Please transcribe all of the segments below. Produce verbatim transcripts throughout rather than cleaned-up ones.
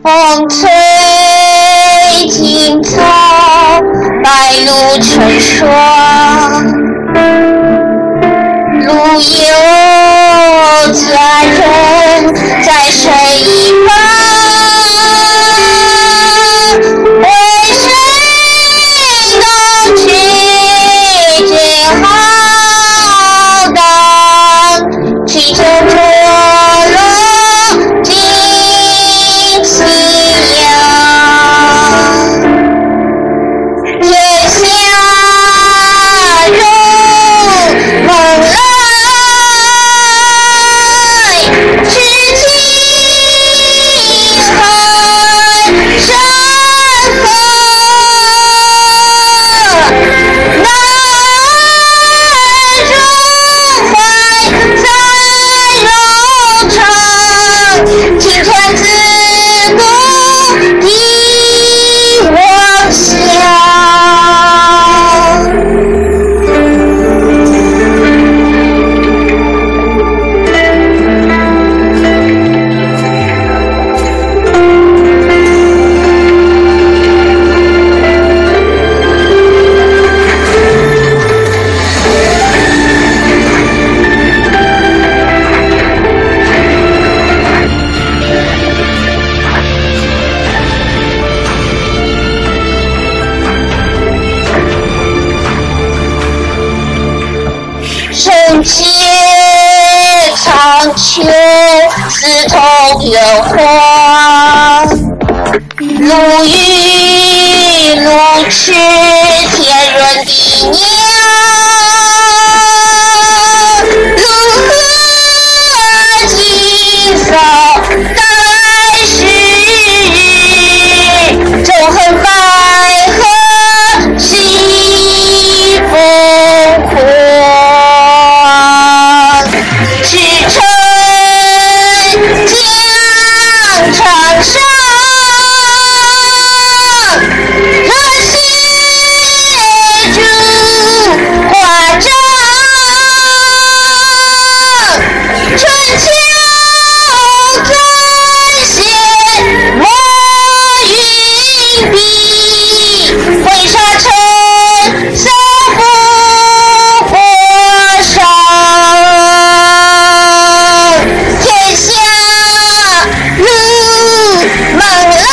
风吹青草，白露成霜。路有佳人在水一方，为谁东去见浩荡？骑着驼龙尽夕阳，月下如梦来。圣洁长秋，刺痛有花。路遇路去，天润地娘。如何今扫待时日？纵横捭阖，西风火。长沙热血烛华章，春秋转写墨云笔，挥沙尘扫不过伤。天下梦来，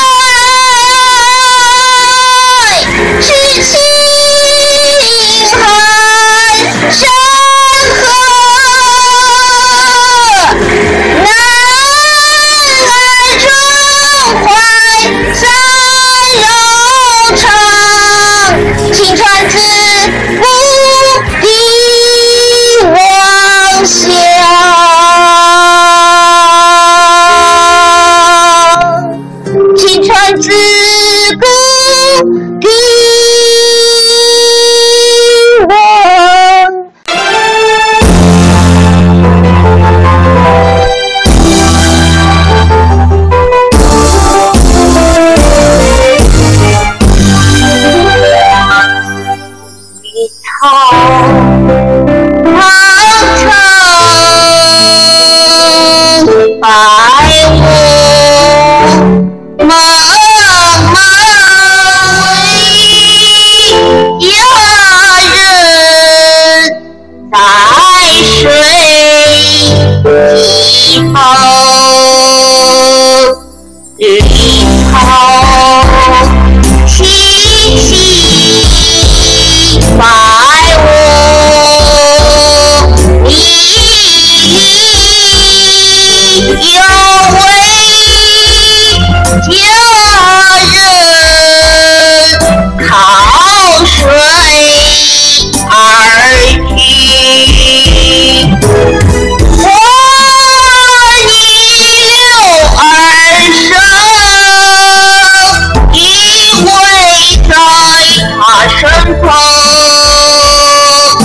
知青海山河，南来中怀在悠长，青川子不敌妄想。青川子不敌妄。一套长城百物茫茫为佳人在水一方，绿草萋萋，百物一一有为佳人靠水而居，我逆流而生，依偎在他身旁，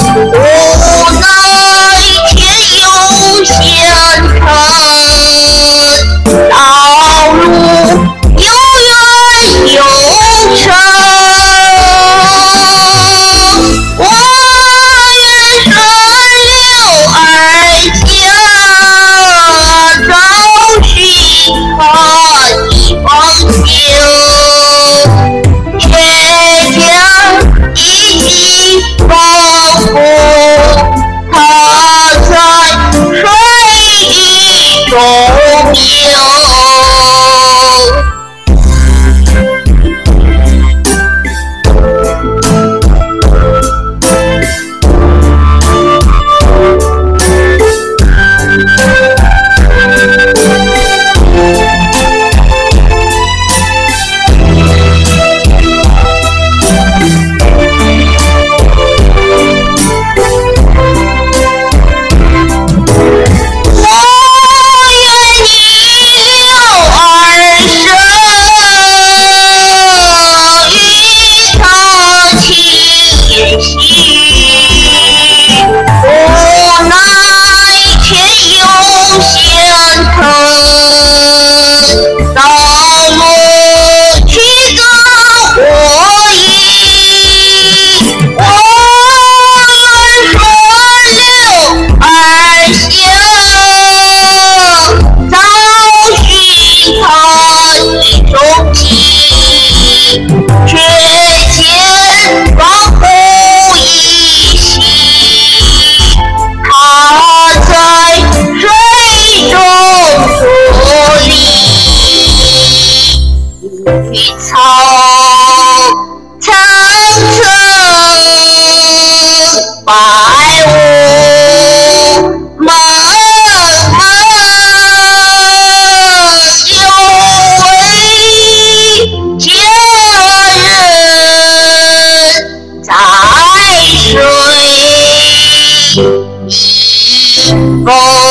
无奈天有险程。 水，风